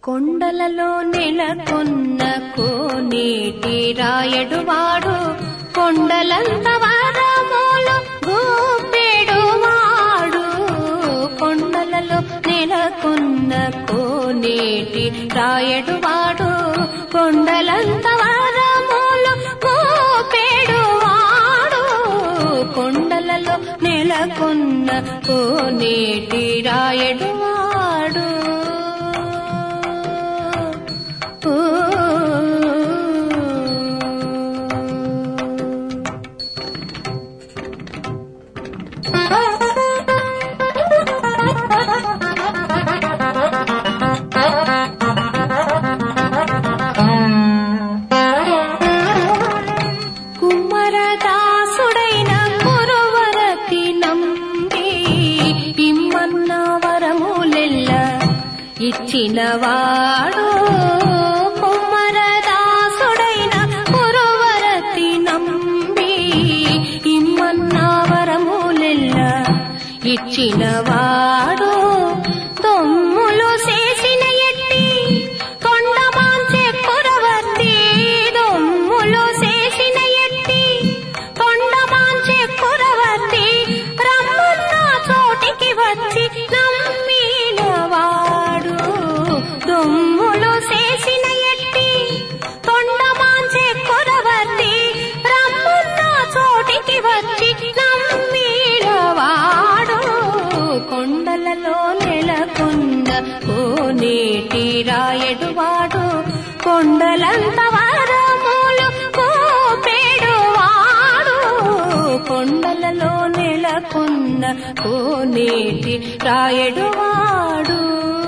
కొండలలో నెలకొన్న కోనేటి రాయడువాడు, కొండలంత వరములు గూపెడువాడు. కొండలలో నెలకొన్న కోనేటి రాయడువాడు, కొండలంత వరములు గూపెడువాడు. కొండలలో నెలకొన్న కోనేటి రాయడువాడు. కుమ్మరదాసుడైన కురువరతి నంబి ఇమ్మన్న వరములెల్ల ఇచ్చినవాడు. కుమ్మరదాసుడైన కురువరతి నంబి ఇమ్మన్న వరములెల్ల ఇచ్చినవాడు. దొమ్ములు చేసిన ఎట్టి కొండమాంచె కురవర్తి, దొమ్ములు చేసిన ఎట్టి కొండమాంచె కురవర్తి, రమ్మన్న చోటికి వచ్చి నమ్మినవాడు. దొమ్ములు చేసిన ఎట్టి కొండమాంచె కురవర్తి, రమ్మన్న చోటికి వచ్చి నమ్మినవాడు. కొండలలో నెలకొన్న కోనేటి రాయడువాడు, కొండలంత వరములు గూపెడువాడు. కొండలలో నెలకొన్న కోనేటి రాయడువాడు.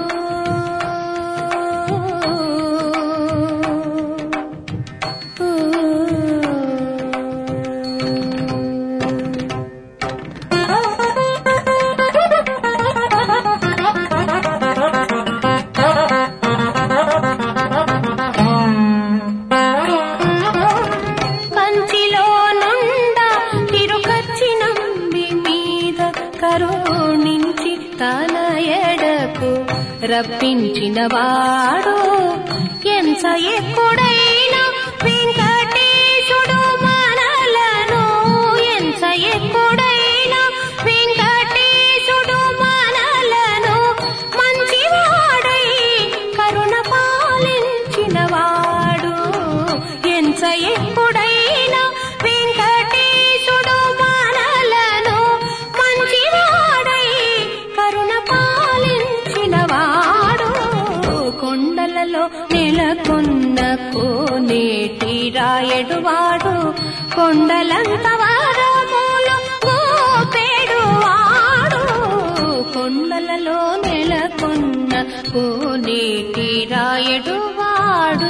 కరుణించి తన ఎడకు రప్పించినవాడు. ఎంత ఎక్కుడైనా వెంకటేశుడు మనలను, ఎంత ఎక్కుడైనా వెంకటేశుడు మనలను మంచివాడై కరుణ పాలించినవాడు. ఎంత ఎక్కుడైనా వెంకటేశుడు మనలను మంచివాడై కరుణ పాలించినవాడు. కొండలలో నెలకొన్న కోనేటి రాయడువాడు, కొండలంత వరములు గూపెడువాడు. కొండలలో నెలకొన్న కోనేటి రాయడువాడు.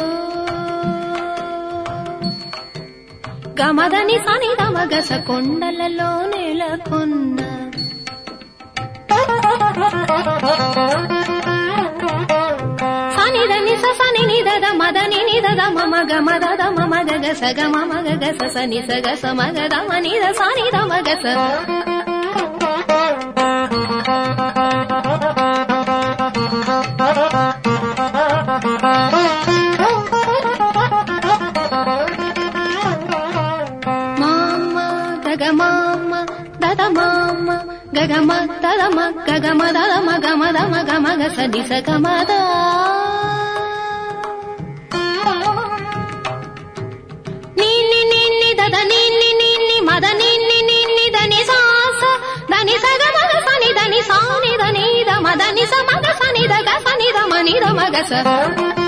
గమదని సని గమగస కొండలలో నెలకొన్న సనిదని సని నిదద మదని నిదద మమ గమదద మమ గగస గమ మగగస సని సగస మగద మనిద సని దమగస. గగమమ్మ దదమమ్మ గగమ దదమ గగమ దదమ గమ దమ గమ గస నిస గమద. నిన్ని నిన్ని దద నిన్ని నిన్ని మద నిన్ని నిన్ని దని సాస దని సగ మగ సని దని సాని దని ద మద ని స మగ సని ద గ సని ద మని ద మగ స.